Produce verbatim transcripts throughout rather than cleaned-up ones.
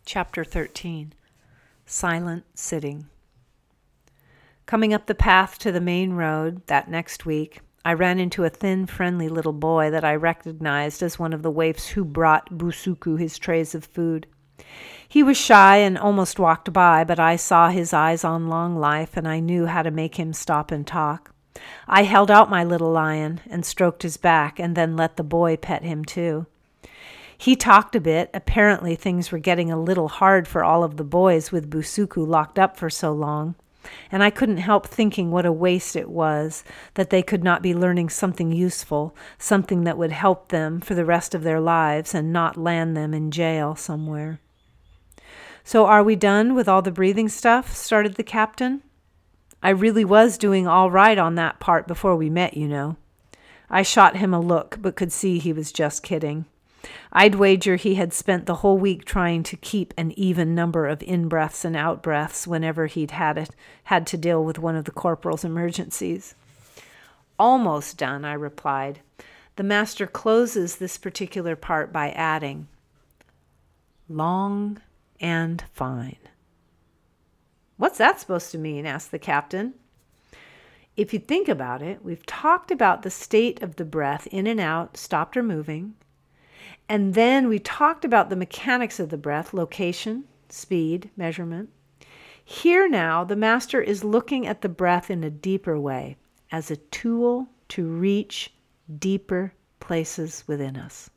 Chapter thirteen. Silent Sitting. Coming up the path to the main road that next week, I ran into a thin, friendly little boy that I recognized as one of the waifs who brought Busuku his trays of food. He was shy and almost walked by, but I saw his eyes on long life, and I knew how to make him stop and talk. I held out my little lion and stroked his back, and then let the boy pet him too. He talked a bit. Apparently things were getting a little hard for all of the boys with Busuku locked up for so long, and I couldn't help thinking what a waste it was that they could not be learning something useful, something that would help them for the rest of their lives and not land them in jail somewhere. "So are we done with all the breathing stuff?" started the captain. "I really was doing all right on that part before we met, you know." I shot him a look, but could see he was just kidding. I'd wager he had spent the whole week trying to keep an even number of in-breaths and out-breaths whenever he'd had it, had to deal with one of the corporal's emergencies. "Almost done," I replied. The master closes this particular part by adding, "long and fine." "What's that supposed to mean?" asked the captain. If you think about it, we've talked about the state of the breath in and out, stopped or moving. And then we talked about the mechanics of the breath, location, speed, measurement. Here now, the master is looking at the breath in a deeper way, as a tool to reach deeper places within us.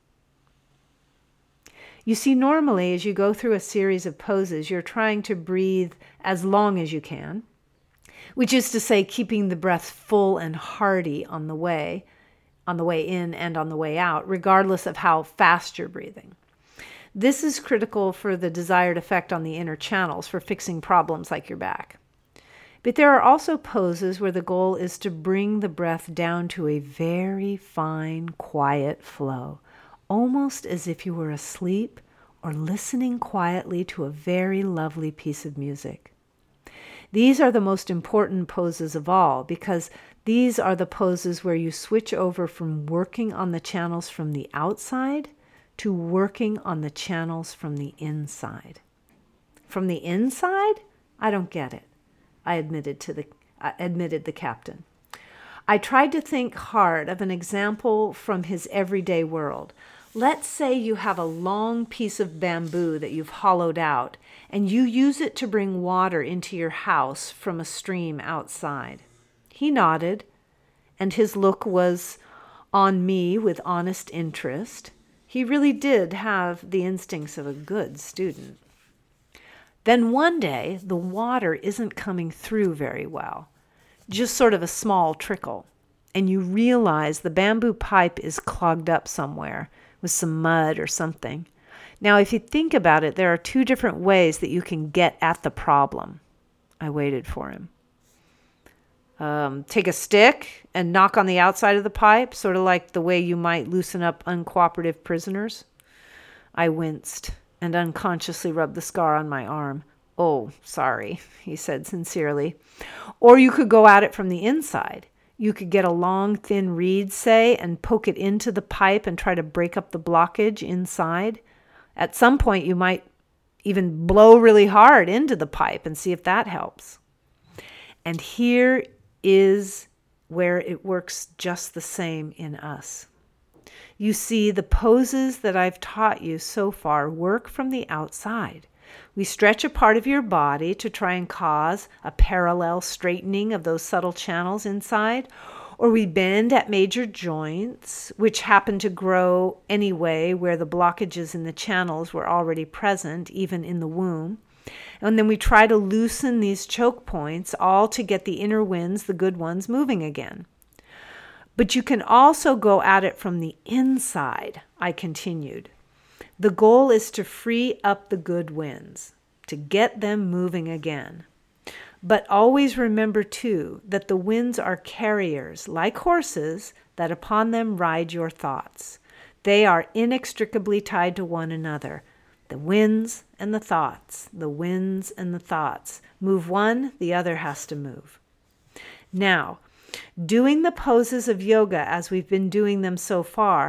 You see, normally as you go through a series of poses, you're trying to breathe as long as you can, which is to say keeping the breath full and hearty on the way, on the way in and on the way out, regardless of how fast you're breathing. This is critical for the desired effect on the inner channels for fixing problems like your back. But there are also poses where the goal is to bring the breath down to a very fine, quiet flow, almost as if you were asleep or listening quietly to a very lovely piece of music. These are the most important poses of all because these are the poses where you switch over from working on the channels from the outside to working on the channels from the inside. From the inside? I don't get it, I admitted to the uh, admitted the captain. I tried to think hard of an example from his everyday world. Let's say you have a long piece of bamboo that you've hollowed out, and you use it to bring water into your house from a stream outside. He nodded, and his look was on me with honest interest. He really did have the instincts of a good student. Then one day, the water isn't coming through very well, just sort of a small trickle, and you realize the bamboo pipe is clogged up somewhere with some mud or something. Now, if you think about it, there are two different ways that you can get at the problem. I waited for him. Um, take a stick and knock on the outside of the pipe, sort of like the way you might loosen up uncooperative prisoners. I winced and unconsciously rubbed the scar on my arm. "Oh, sorry," he said sincerely. "Or you could go at it from the inside. You could get a long, thin reed, say, and poke it into the pipe and try to break up the blockage inside. At some point, you might even blow really hard into the pipe and see if that helps." And here is where it works just the same in us. You see, the poses that I've taught you so far work from the outside. We stretch a part of your body to try and cause a parallel straightening of those subtle channels inside, or we bend at major joints, which happen to grow anyway where the blockages in the channels were already present, even in the womb. And then we try to loosen these choke points, all to get the inner winds, the good ones, moving again. But you can also go at it from the inside, I continued. The goal is to free up the good winds, to get them moving again. But always remember, too, that the winds are carriers, like horses, that upon them ride your thoughts. They are inextricably tied to one another. The winds and the thoughts, the winds and the thoughts. Move one, the other has to move. Now, doing the poses of yoga as we've been doing them so far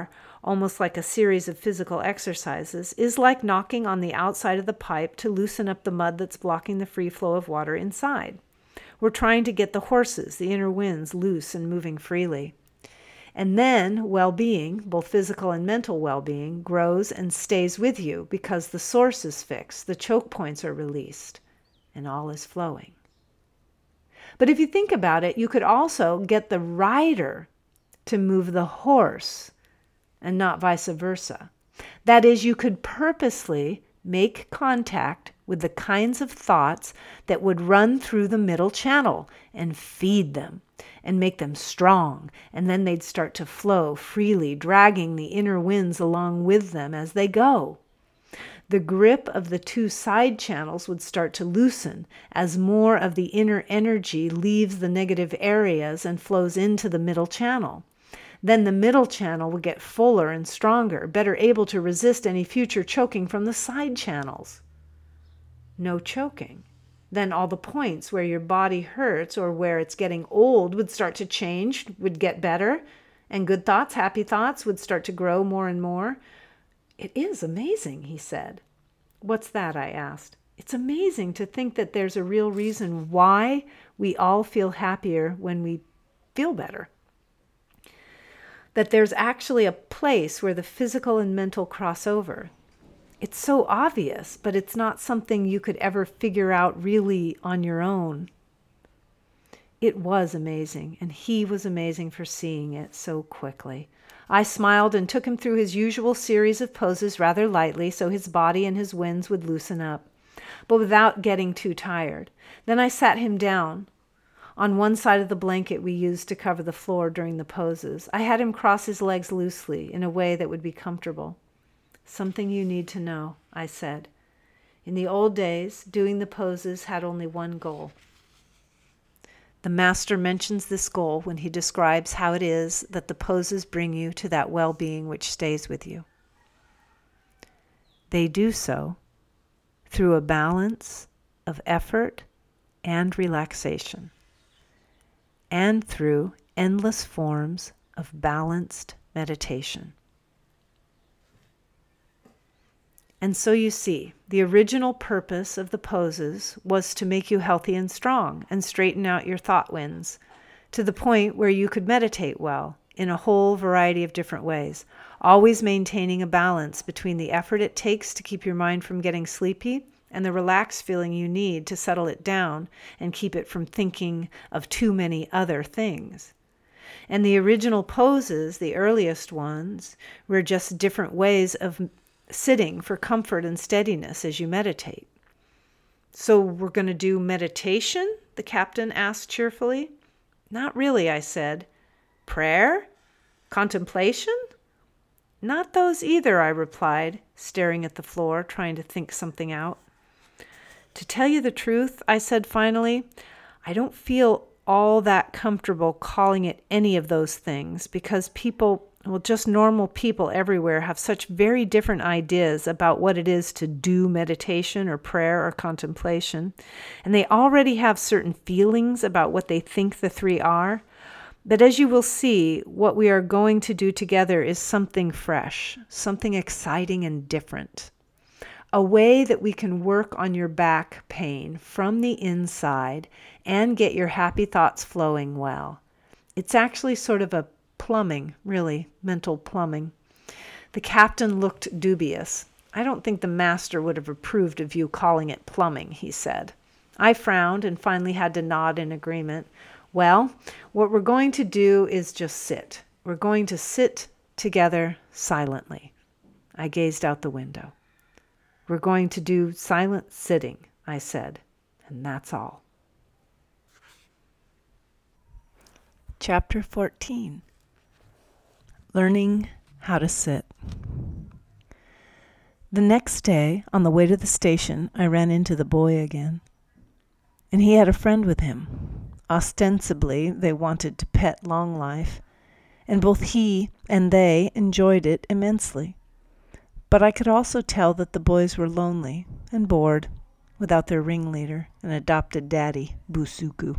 almost like a series of physical exercises, is like knocking on the outside of the pipe to loosen up the mud that's blocking the free flow of water inside. We're trying to get the horses, the inner winds, loose and moving freely. And then well-being, both physical and mental well-being, grows and stays with you because the source is fixed, the choke points are released, and all is flowing. But if you think about it, you could also get the rider to move the horse and not vice versa. That is, you could purposely make contact with the kinds of thoughts that would run through the middle channel and feed them and make them strong, and then they'd start to flow freely, dragging the inner winds along with them as they go. The grip of the two side channels would start to loosen as more of the inner energy leaves the negative areas and flows into the middle channel. Then the middle channel will get fuller and stronger, better able to resist any future choking from the side channels. No choking. Then all the points where your body hurts or where it's getting old would start to change, would get better, and good thoughts, happy thoughts would start to grow more and more. It is amazing, he said. What's that? I asked. It's amazing to think that there's a real reason why we all feel happier when we feel better. That there's actually a place where the physical and mental cross over. It's so obvious, but it's not something you could ever figure out really on your own. It was amazing, and he was amazing for seeing it so quickly. I smiled and took him through his usual series of poses rather lightly so his body and his winds would loosen up, but without getting too tired. Then I sat him down on one side of the blanket we used to cover the floor during the poses. I had him cross his legs loosely in a way that would be comfortable. Something you need to know, I said. In the old days, doing the poses had only one goal. The master mentions this goal when he describes how it is that the poses bring you to that well-being which stays with you. They do so through a balance of effort and relaxation, and through endless forms of balanced meditation. And so you see, the original purpose of the poses was to make you healthy and strong and straighten out your thought winds to the point where you could meditate well in a whole variety of different ways, always maintaining a balance between the effort it takes to keep your mind from getting sleepy and the relaxed feeling you need to settle it down and keep it from thinking of too many other things. And the original poses, the earliest ones, were just different ways of sitting for comfort and steadiness as you meditate. So we're going to do meditation? The captain asked cheerfully. Not really, I said. Prayer? Contemplation? Not those either, I replied, staring at the floor, trying to think something out. To tell you the truth, I said finally, I don't feel all that comfortable calling it any of those things because people, well, just normal people everywhere have such very different ideas about what it is to do meditation or prayer or contemplation. And they already have certain feelings about what they think the three are. But as you will see, what we are going to do together is something fresh, something exciting and different. A way that we can work on your back pain from the inside and get your happy thoughts flowing well. It's actually sort of a plumbing, really, mental plumbing. The captain looked dubious. I don't think the master would have approved of you calling it plumbing, he said. I frowned and finally had to nod in agreement. Well, what we're going to do is just sit. We're going to sit together silently. I gazed out the window. We're going to do silent sitting, I said, and that's all. Chapter fourteen. Learning how to sit. The next day, on the way to the station, I ran into the boy again, and he had a friend with him. Ostensibly, they wanted to pet Longlife, and both he and they enjoyed it immensely. But I could also tell that the boys were lonely and bored without their ringleader and adopted daddy, Busuku.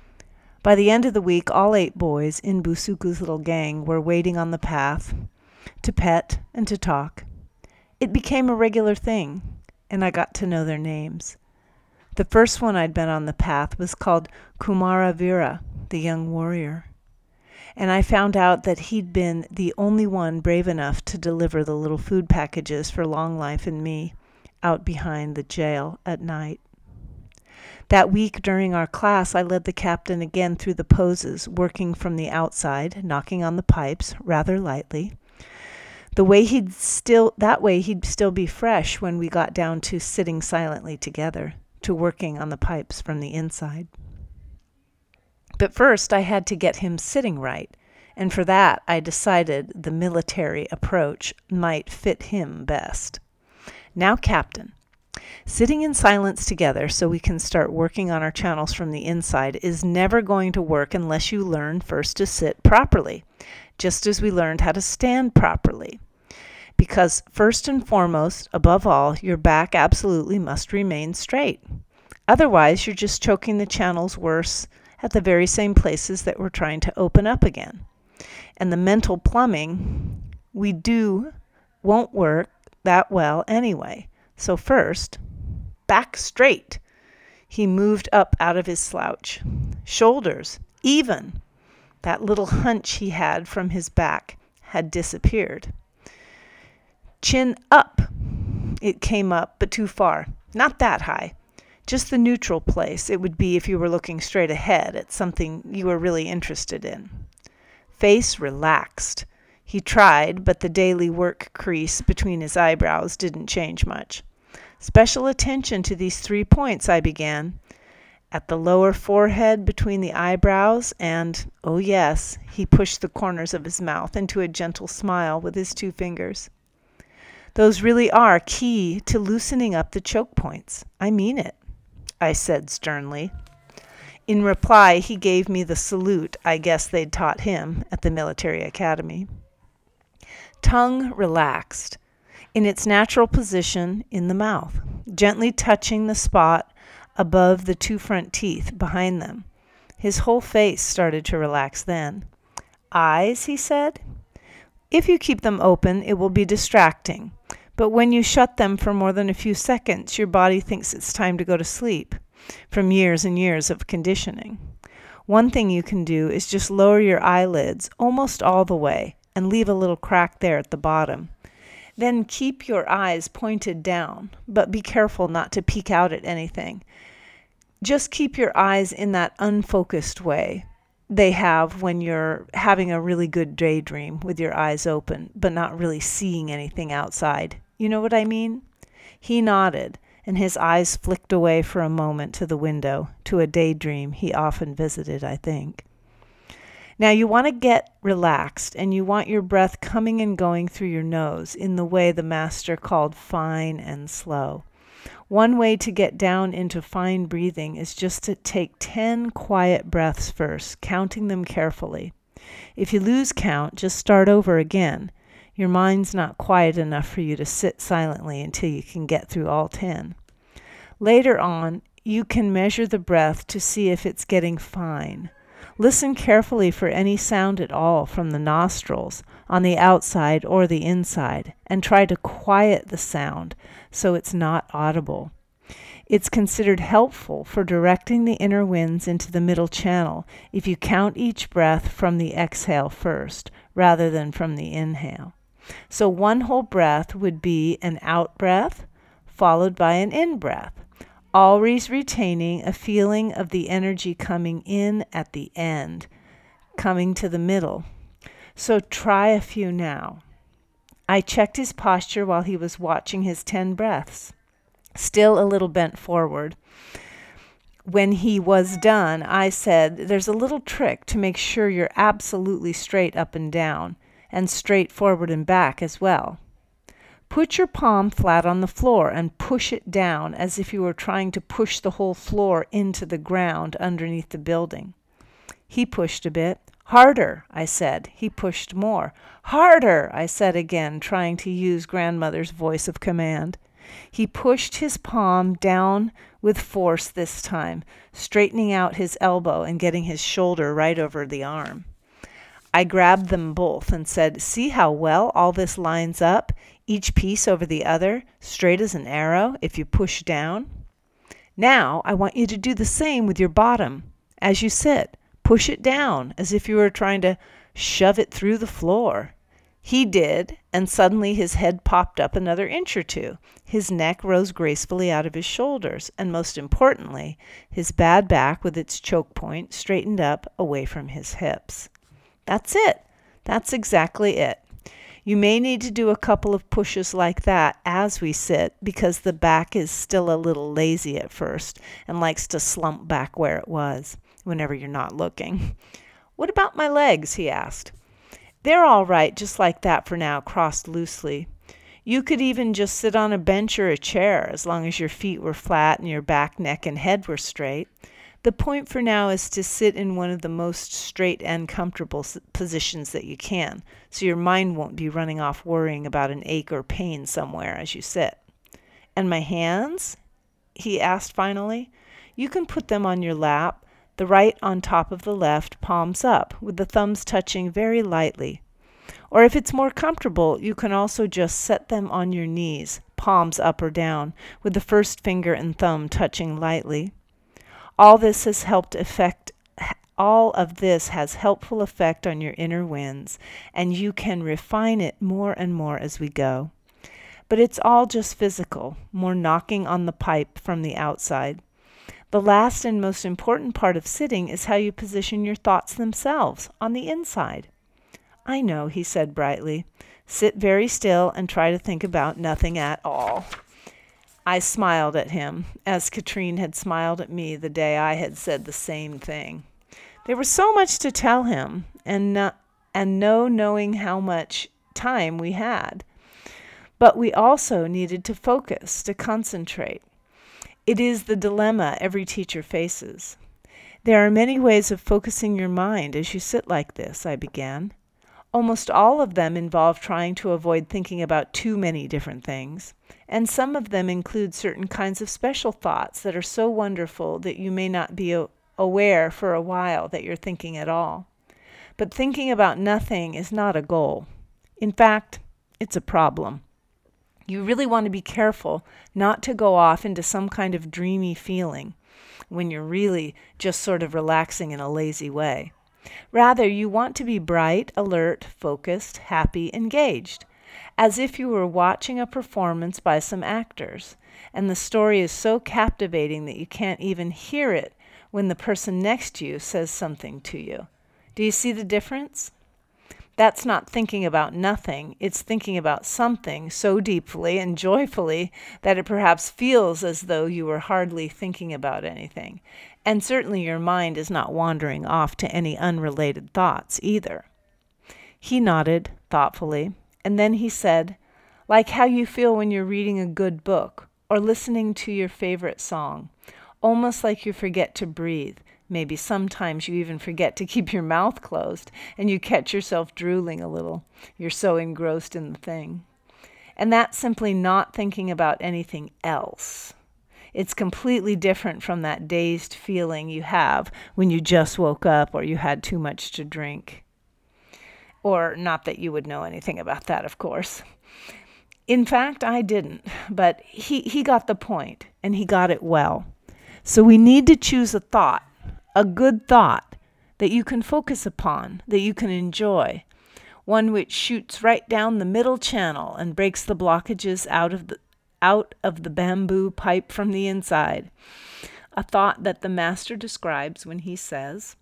By the end of the week, all eight boys in Busuku's little gang were waiting on the path to pet, and to talk. It became a regular thing, and I got to know their names. The first one I'd met on the path was called Kumaravira, the young warrior. And I found out that he'd been the only one brave enough to deliver the little food packages for Long Life and me out behind the jail at night. That week during our class, I led the captain again through the poses, working from the outside, knocking on the pipes rather lightly. The way he'd still, that way he'd still be fresh when we got down to sitting silently together, to working on the pipes from the inside. But first I had to get him sitting right, and for that I decided the military approach might fit him best. Now, Captain, sitting in silence together so we can start working on our channels from the inside is never going to work unless you learn first to sit properly, just as we learned how to stand properly. Because first and foremost, above all, your back absolutely must remain straight. Otherwise, you're just choking the channels worse at the very same places that we're trying to open up again. And the mental plumbing we do won't work that well anyway. So first, back straight. He moved up out of his slouch. Shoulders, even. That little hunch he had from his back had disappeared. Chin up. It came up, but too far. Not that high. Just the neutral place it would be if you were looking straight ahead at something you were really interested in. Face relaxed. He tried, but the daily work crease between his eyebrows didn't change much. Special attention to these three points, I began. At the lower forehead between the eyebrows and, oh yes, he pushed the corners of his mouth into a gentle smile with his two fingers. Those really are key to loosening up the choke points. I mean it, I said sternly. In reply, he gave me the salute I guess they'd taught him at the military academy. Tongue relaxed, in its natural position in the mouth, gently touching the spot above the two front teeth behind them. His whole face started to relax then. Eyes, he said? If you keep them open, it will be distracting. But when you shut them for more than a few seconds, your body thinks it's time to go to sleep from years and years of conditioning. One thing you can do is just lower your eyelids almost all the way and leave a little crack there at the bottom. Then keep your eyes pointed down, but be careful not to peek out at anything. Just keep your eyes in that unfocused way they have when you're having a really good daydream with your eyes open, but not really seeing anything outside. You know what I mean? He nodded, and his eyes flicked away for a moment to the window, to a daydream he often visited, I think. Now you want to get relaxed, and you want your breath coming and going through your nose in the way the master called fine and slow. One way to get down into fine breathing is just to take ten quiet breaths first, counting them carefully. If you lose count, just start over again. Your mind's not quiet enough for you to sit silently until you can get through all ten. Later on, you can measure the breath to see if it's getting fine. Listen carefully for any sound at all from the nostrils, on the outside or the inside, and try to quiet the sound so it's not audible. It's considered helpful for directing the inner winds into the middle channel if you count each breath from the exhale first, rather than from the inhale. So one whole breath would be an out breath, followed by an in breath, always retaining a feeling of the energy coming in at the end, coming to the middle. So try a few now. I checked his posture while he was watching his ten breaths, still a little bent forward. When he was done, I said, there's a little trick to make sure you're absolutely straight up and down, and straight forward and back as well. Put your palm flat on the floor and push it down as if you were trying to push the whole floor into the ground underneath the building. He pushed a bit. Harder, I said. He pushed more. Harder, I said again, trying to use grandmother's voice of command. He pushed his palm down with force this time, straightening out his elbow and getting his shoulder right over the arm. I grabbed them both and said, "See how well all this lines up, each piece over the other, straight as an arrow, if you push down? Now I want you to do the same with your bottom. As you sit, push it down as if you were trying to shove it through the floor." He did, and suddenly his head popped up another inch or two. His neck rose gracefully out of his shoulders, and most importantly, his bad back with its choke point straightened up away from his hips. That's it. That's exactly it. You may need to do a couple of pushes like that as we sit, because the back is still a little lazy at first and likes to slump back where it was whenever you're not looking. "What about my legs?" he asked. "They're all right just like that for now, crossed loosely. You could even just sit on a bench or a chair as long as your feet were flat and your back, neck, and head were straight. The point for now is to sit in one of the most straight and comfortable positions that you can, so your mind won't be running off worrying about an ache or pain somewhere as you sit." "And my hands?" he asked finally. "You can put them on your lap, the right on top of the left, palms up, with the thumbs touching very lightly. Or if it's more comfortable, you can also just set them on your knees, palms up or down, with the first finger and thumb touching lightly. All this has helped effect all of this has helpful effect on your inner winds, and you can refine it more and more as we go. But it's all just physical, more knocking on the pipe from the outside. The last and most important part of sitting is how you position your thoughts themselves on the inside." "I know," he said brightly. "Sit very still and try to think about nothing at all." I smiled at him, as Katrine had smiled at me the day I had said the same thing. There was so much to tell him, and no, and no knowing how much time we had. But we also needed to focus, to concentrate. It is the dilemma every teacher faces. "There are many ways of focusing your mind as you sit like this," I began. "Almost all of them involve trying to avoid thinking about too many different things, and some of them include certain kinds of special thoughts that are so wonderful that you may not be aware for a while that you're thinking at all. But thinking about nothing is not a goal. In fact, it's a problem. You really want to be careful not to go off into some kind of dreamy feeling when you're really just sort of relaxing in a lazy way. Rather, you want to be bright, alert, focused, happy, engaged, as if you were watching a performance by some actors, and the story is so captivating that you can't even hear it when the person next to you says something to you. Do you see the difference? That's not thinking about nothing. It's thinking about something so deeply and joyfully that it perhaps feels as though you were hardly thinking about anything. And certainly your mind is not wandering off to any unrelated thoughts either." He nodded thoughtfully, and then he said, "Like how you feel when you're reading a good book or listening to your favorite song, almost like you forget to breathe. Maybe sometimes you even forget to keep your mouth closed, and you catch yourself drooling a little. You're so engrossed in the thing. And that's simply not thinking about anything else. It's completely different from that dazed feeling you have when you just woke up or you had too much to drink. Or not that you would know anything about that, of course. In fact, I didn't, but he, he got the point, and he got it well. So we need to choose a thought, a good thought that you can focus upon, that you can enjoy, one which shoots right down the middle channel and breaks the blockages out of the out of the bamboo pipe from the inside. A thought that the master describes when he says,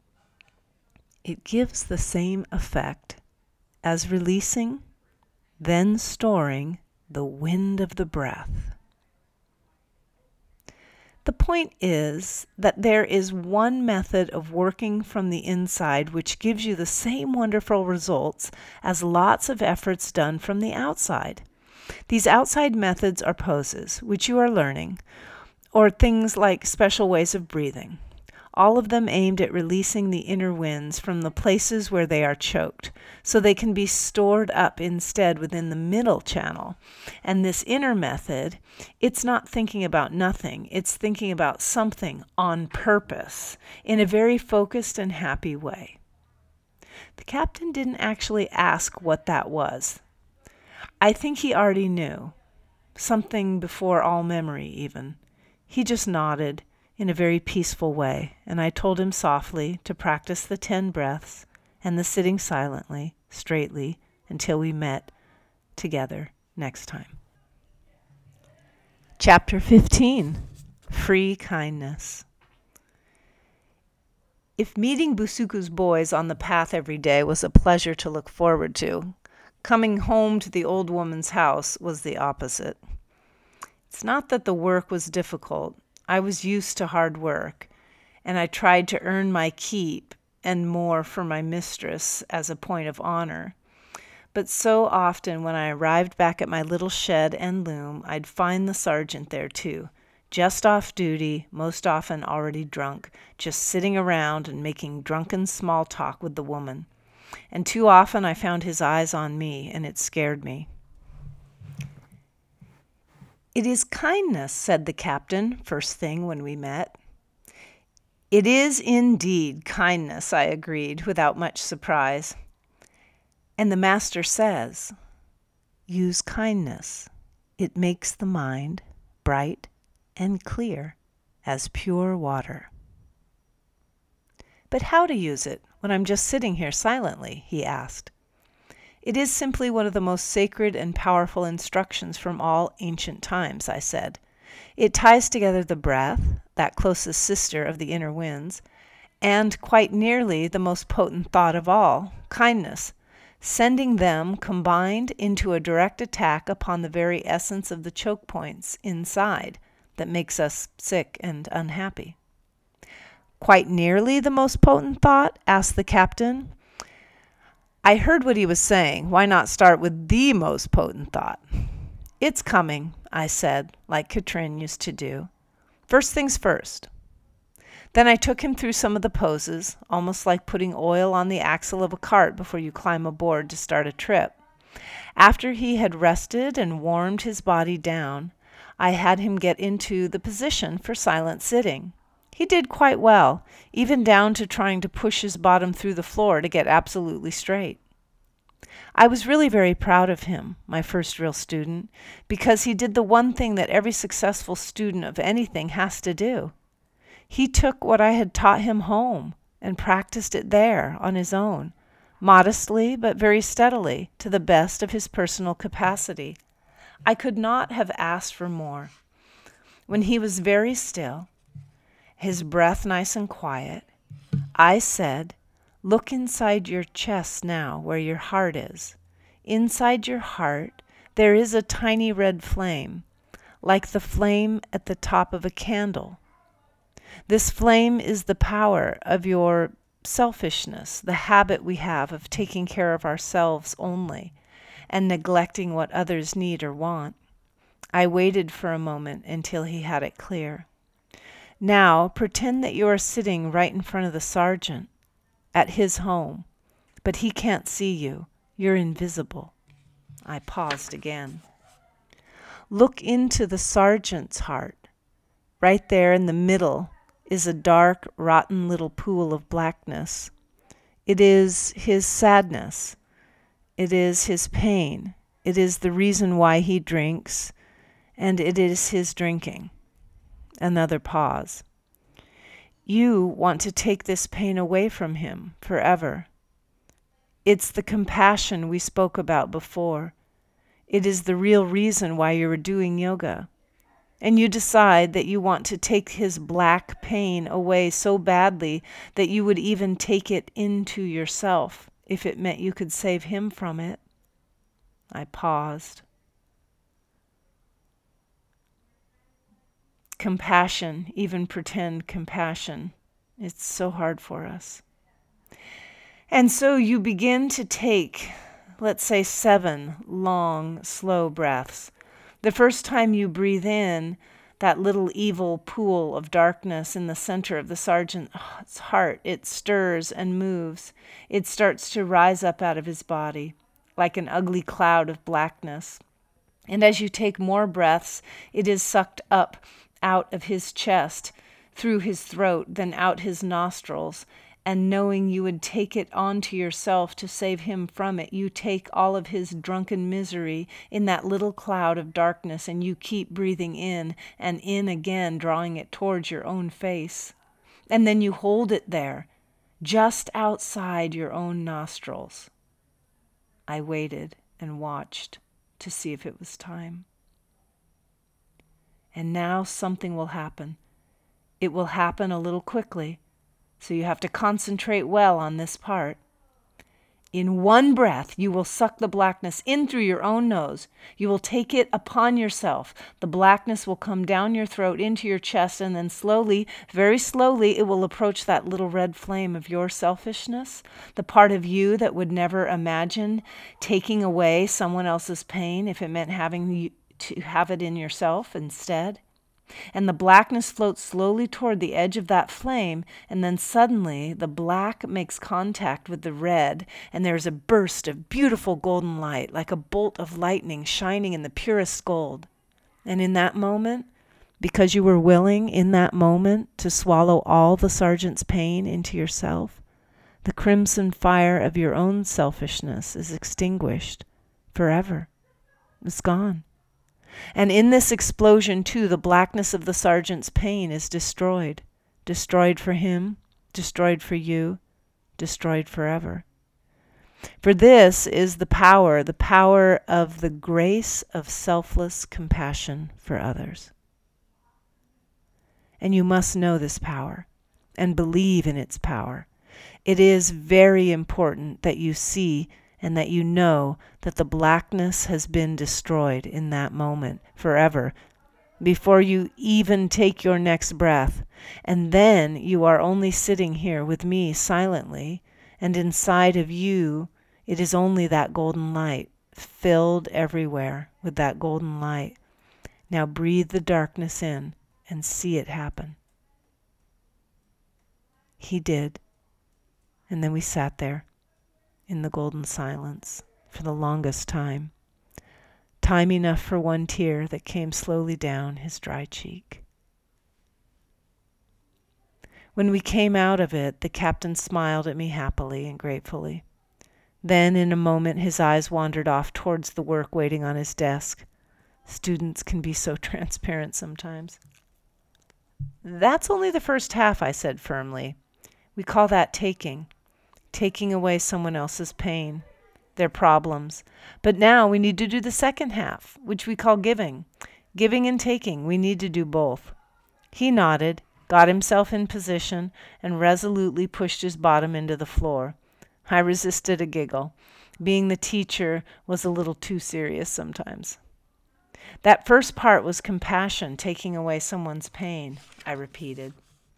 "It gives the same effect as releasing, then storing the wind of the breath." The point is that there is one method of working from the inside which gives you the same wonderful results as lots of efforts done from the outside. These outside methods are poses, which you are learning, or things like special ways of breathing, all of them aimed at releasing the inner winds from the places where they are choked, so they can be stored up instead within the middle channel. And this inner method, it's not thinking about nothing, it's thinking about something on purpose, in a very focused and happy way. The captain didn't actually ask what that was. I think he already knew. Something before all memory, even. He just nodded in a very peaceful way, and I told him softly to practice the ten breaths and the sitting silently, straightly, until we met together next time. Chapter fifteen. Free Kindness. If meeting Busuku's boys on the path every day was a pleasure to look forward to, coming home to the old woman's house was the opposite. It's not that the work was difficult. I was used to hard work, and I tried to earn my keep and more for my mistress as a point of honor. But so often when I arrived back at my little shed and loom, I'd find the sergeant there too, just off duty, most often already drunk, just sitting around and making drunken small talk with the woman. And too often I found his eyes on me, and it scared me. "It is kindness," said the captain, first thing when we met. "It is indeed kindness," I agreed, without much surprise. "And the master says, use kindness. It makes the mind bright and clear as pure water." "But how to use it when I'm just sitting here silently?" he asked. "It is simply one of the most sacred and powerful instructions from all ancient times," I said. "It ties together the breath, that closest sister of the inner winds, and quite nearly the most potent thought of all, kindness, sending them combined into a direct attack upon the very essence of the choke points inside that makes us sick and unhappy." "Quite nearly the most potent thought?" asked the captain. I heard what he was saying. Why not start with the most potent thought? "It's coming," I said, like Katrin used to do. "First things first." Then I took him through some of the poses, almost like putting oil on the axle of a cart before you climb aboard to start a trip. After he had rested and warmed his body down, I had him get into the position for silent sitting. He did quite well, even down to trying to push his bottom through the floor to get absolutely straight. I was really very proud of him, my first real student, because he did the one thing that every successful student of anything has to do. He took what I had taught him home and practiced it there on his own, modestly but very steadily, to the best of his personal capacity. I could not have asked for more. When he was very still, his breath nice and quiet, I said, "Look inside your chest now, where your heart is. Inside your heart, there is a tiny red flame, like the flame at the top of a candle. This flame is the power of your selfishness, the habit we have of taking care of ourselves only, and neglecting what others need or want." I waited for a moment until he had it clear. "Now pretend that you are sitting right in front of the sergeant, at his home, but he can't see you. You're invisible." I paused again. "Look into the sergeant's heart. Right there in the middle is a dark, rotten little pool of blackness. It is his sadness. It is his pain. It is the reason why he drinks, and it is his drinking." Another pause. "You want to take this pain away from him forever. It's the compassion we spoke about before. It is the real reason why you are doing yoga. And you decide that you want to take his black pain away so badly that you would even take it into yourself if it meant you could save him from it." I paused. Compassion, even pretend compassion. It's so hard for us. And so you begin to take, let's say, seven long, slow breaths. The first time you breathe in, that little evil pool of darkness in the center of the sergeant's heart, it stirs and moves. It starts to rise up out of his body like an ugly cloud of blackness. And as you take more breaths, it is sucked up out of his chest, through his throat, then out his nostrils, and knowing you would take it onto yourself to save him from it. You take all of his drunken misery in that little cloud of darkness, and you keep breathing in and in again, drawing it towards your own face. And then you hold it there, just outside your own nostrils. I waited and watched to see if it was time. And now something will happen. It will happen a little quickly, so you have to concentrate well on this part. In one breath, you will suck the blackness in through your own nose. You will take it upon yourself. The blackness will come down your throat into your chest, and then slowly, very slowly, it will approach that little red flame of your selfishness, the part of you that would never imagine taking away someone else's pain if it meant having you to have it in yourself instead. And the blackness floats slowly toward the edge of that flame, and then suddenly the black makes contact with the red, and there's a burst of beautiful golden light, like a bolt of lightning shining in the purest gold. And in that moment, because you were willing in that moment to swallow all the sergeant's pain into yourself, the crimson fire of your own selfishness is extinguished forever. It's gone. And in this explosion, too, the blackness of the sergeant's pain is destroyed. Destroyed for him, destroyed for you, destroyed forever. For this is the power, the power of the grace of selfless compassion for others. And you must know this power and believe in its power. It is very important that you see and that you know that the blackness has been destroyed in that moment forever, before you even take your next breath. And then you are only sitting here with me silently, and inside of you it is only that golden light, filled everywhere with that golden light. Now breathe the darkness in and see it happen. He did. And then we sat there in the golden silence for the longest time, time enough for one tear that came slowly down his dry cheek. When we came out of it, the captain smiled at me happily and gratefully. Then, in a moment, his eyes wandered off towards the work waiting on his desk. Students can be so transparent sometimes. That's only the first half, I said firmly. We call that taking. Taking away someone else's pain, their problems. But now we need to do the second half, which we call giving. Giving and taking, we need to do both. He nodded, got himself in position, and resolutely pushed his bottom into the floor. I resisted a giggle. Being the teacher was a little too serious sometimes. That first part was compassion, taking away someone's pain, I repeated.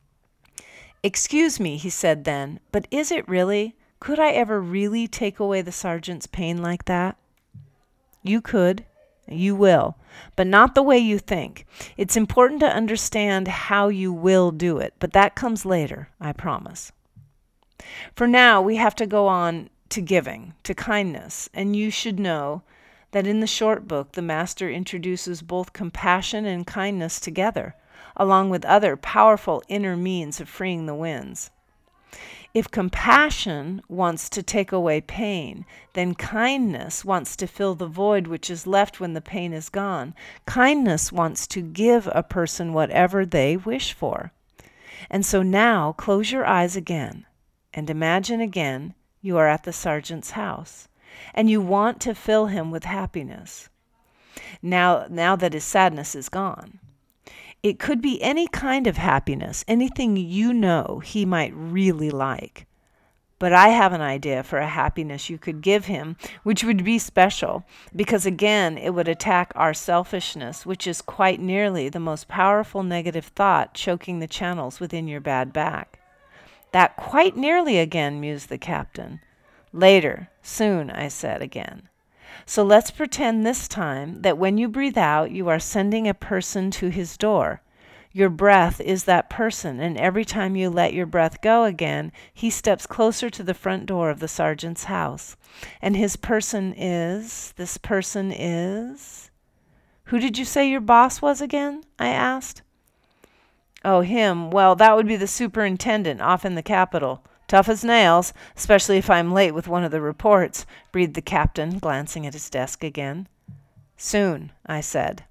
Excuse me, he said then, but is it really? Could I ever really take away the sergeant's pain like that? You could. You will. But not the way you think. It's important to understand how you will do it, but that comes later, I promise. For now, we have to go on to giving, to kindness, and you should know that in the short book, the master introduces both compassion and kindness together, along with other powerful inner means of freeing the winds. If compassion wants to take away pain, then kindness wants to fill the void which is left when the pain is gone. Kindness wants to give a person whatever they wish for. And so now close your eyes again and imagine again you are at the sergeant's house and you want to fill him with happiness. Now, now that his sadness is gone. It could be any kind of happiness, anything you know he might really like. But I have an idea for a happiness you could give him, which would be special, because again, it would attack our selfishness, which is quite nearly the most powerful negative thought choking the channels within your bad back. That quite nearly again, mused the captain. Later, soon, I said again. So let's pretend this time that when you breathe out, you are sending a person to his door. Your breath is that person, and every time you let your breath go again, he steps closer to the front door of the sergeant's house. And his person is, this person is... Who did you say your boss was again? I asked. Oh, him. Well, that would be the superintendent off in the capital. Tough as nails, especially if I'm late with one of the reports, breathed the captain, glancing at his desk again. Soon, I said.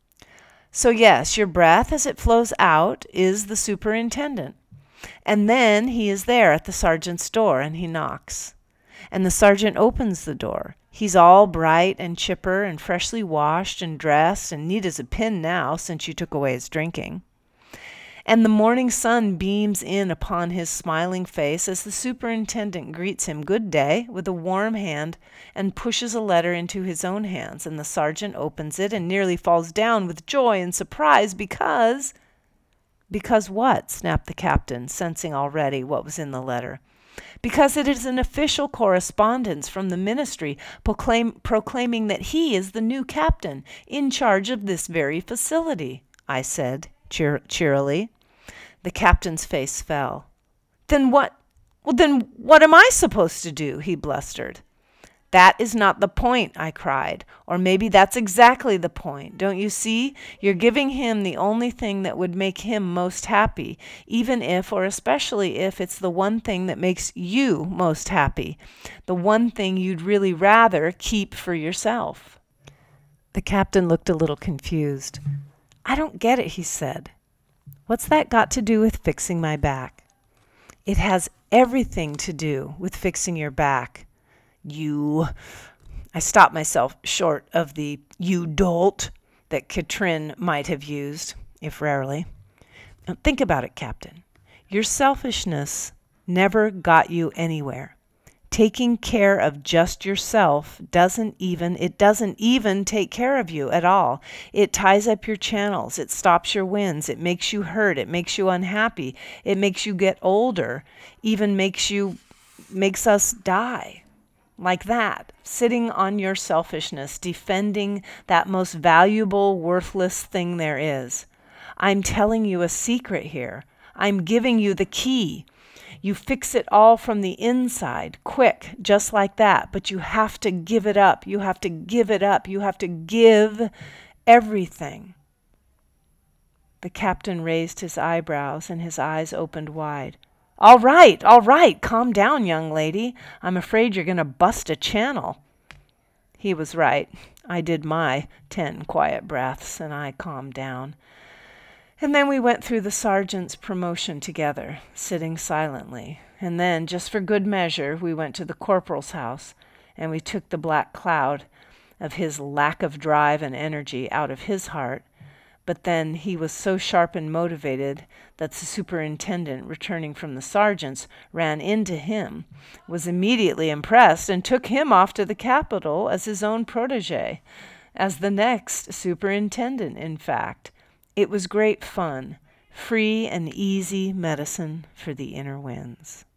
So yes, your breath as it flows out is the superintendent. And then he is there at the sergeant's door and he knocks. And the sergeant opens the door. He's all bright and chipper and freshly washed and dressed and neat as a pin now since you took away his drinking. And the morning sun beams in upon his smiling face as the superintendent greets him good day with a warm hand and pushes a letter into his own hands, and the sergeant opens it and nearly falls down with joy and surprise because... Because what? Snapped the captain, sensing already what was in the letter. Because it is an official correspondence from the ministry proclaim, proclaiming that he is the new captain in charge of this very facility, I said cheer, cheerily. The captain's face fell. Then what? Well, then what am I supposed to do? He blustered. That is not the point, I cried. Or maybe that's exactly the point. Don't you see? You're giving him the only thing that would make him most happy, even if, or especially if, it's the one thing that makes you most happy, the one thing you'd really rather keep for yourself. The captain looked a little confused. I don't get it, he said. What's that got to do with fixing my back? It has everything to do with fixing your back. You, I stopped myself short of the you dolt that Katrin might have used, if rarely. Now, think about it, Captain. Your selfishness never got you anywhere. Taking care of just yourself doesn't even, it doesn't even take care of you at all. It ties up your channels. It stops your winds. It makes you hurt. It makes you unhappy. It makes you get older. Even makes you, makes us die. Like that, sitting on your selfishness, defending that most valuable, worthless thing there is. I'm telling you a secret here. I'm giving you the key. You fix it all from the inside, quick, just like that. But you have to give it up. You have to give it up. You have to give everything. The captain raised his eyebrows and his eyes opened wide. All right, all right, calm down, young lady. I'm afraid you're going to bust a channel. He was right. I did my ten quiet breaths, and I calmed down. And then we went through the sergeant's promotion together, sitting silently. And then, just for good measure, we went to the corporal's house, and we took the black cloud of his lack of drive and energy out of his heart. But then he was so sharp and motivated that the superintendent, returning from the sergeant's, ran into him, was immediately impressed, and took him off to the capital as his own protege, as the next superintendent, in fact. It was great fun, free and easy medicine for the inner winds.